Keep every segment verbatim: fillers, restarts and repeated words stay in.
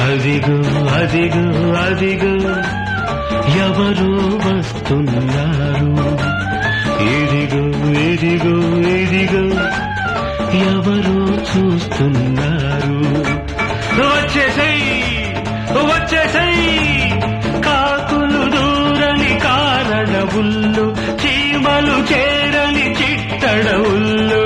అదిగో అదిగో అదిగో ఎవరో వస్తున్నారు, ఇదిగో ఇదిగో ఇదిగో ఎవరో చూస్తున్నారు. వచ్చేసేయ్ వచ్చేసేయ్ కాకులు దూరని కారణవుళ్ళు, చీమలు చేరని చిట్టడవుళ్ళు.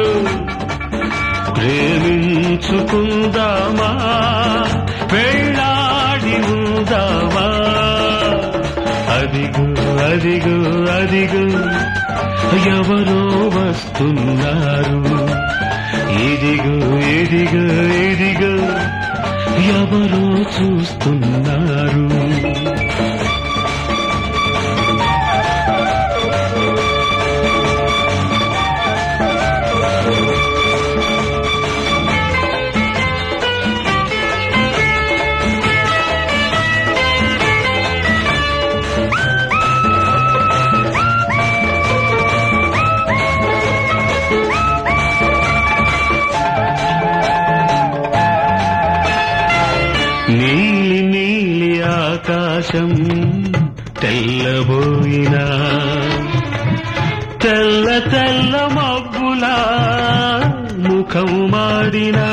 ప్రేమించుకుందామా పెళ్ళాడి ఉందామా. అదిగో అదిగో అదిగో ఎవరో వస్తున్నారు, ఇదిగో ఇదిగో ఇదిగో ఎవరో చూస్తున్నారు. నీలి నీలి ఆకాశం తెల్లబోయినా, తెల్ల తెల్ల మబ్బులా ముఖం మాడినా,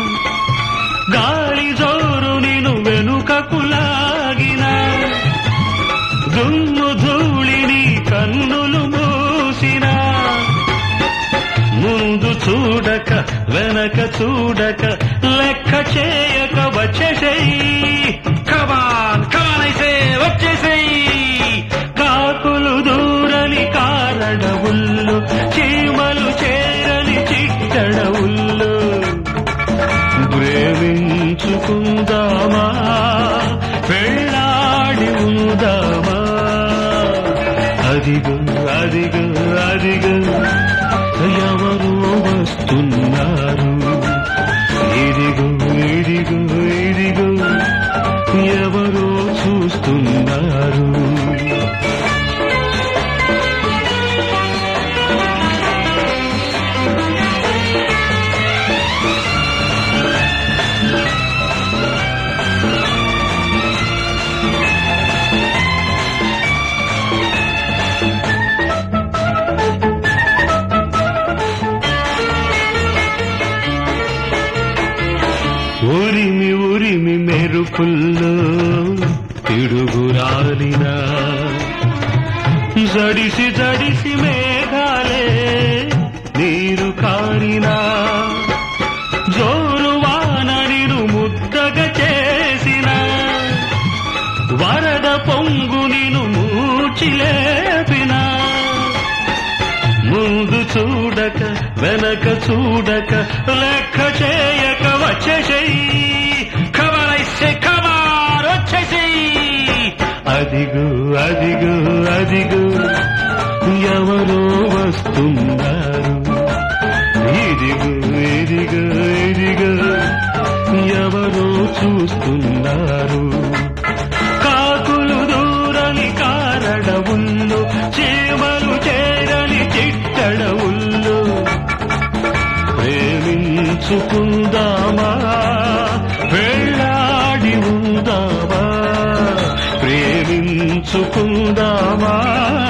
గాలి జోరు నిను వెనుకకు లాగినా, దుమ్ము ధూళిని కన్నులు మూసినా, ముందు చూడక వెనక చూడక లెక్క చేయక వచ్చేసేయ్. కమాన్ కమాన్ అయితే వచ్చేసేయ్. కాకులు దూరని కారణవుళ్ళు, చీమలు చేరని చిట్టడవుళ్ళు. ప్రేమించుకుందామా పెళ్ళాడి ఉందామా. అదిగో అదిగో అదిగో ఎవరో వస్తున్నారు, ఇదిగో ఇదిగో ఇదిగో ఎవరో చూస్తున్నారు. ఉరిమి ఉరిమి మెరుపుల్లో పిడుగురాలినా, జడిసి జడిసి మేఘాలే నీరు కారినా, జోరు వానడిను ముద్దగా చేసిన, వరద పొంగు నిను మూచిలేపిన, ముందు చూడక వెనక చూడక లెక్క చేయక వచ్చేసేయ్. ఖబరైసే ఖబర్ వచ్చేసేయ్. అదిగో అదిగో అదిగో ఎవరో వస్తున్నారు, ఇదిగో ఇదిగో ఇదిగో ఎవరో చూస్తున్నారు. కాకులు దూరని కారణవుళ్ళు, చీమలు చేరని చిట్టడవుళ్ళు. ప్రేమించుకుందామా పెళ్ళాడి ఉందామా. ప్రేమించుకుందామా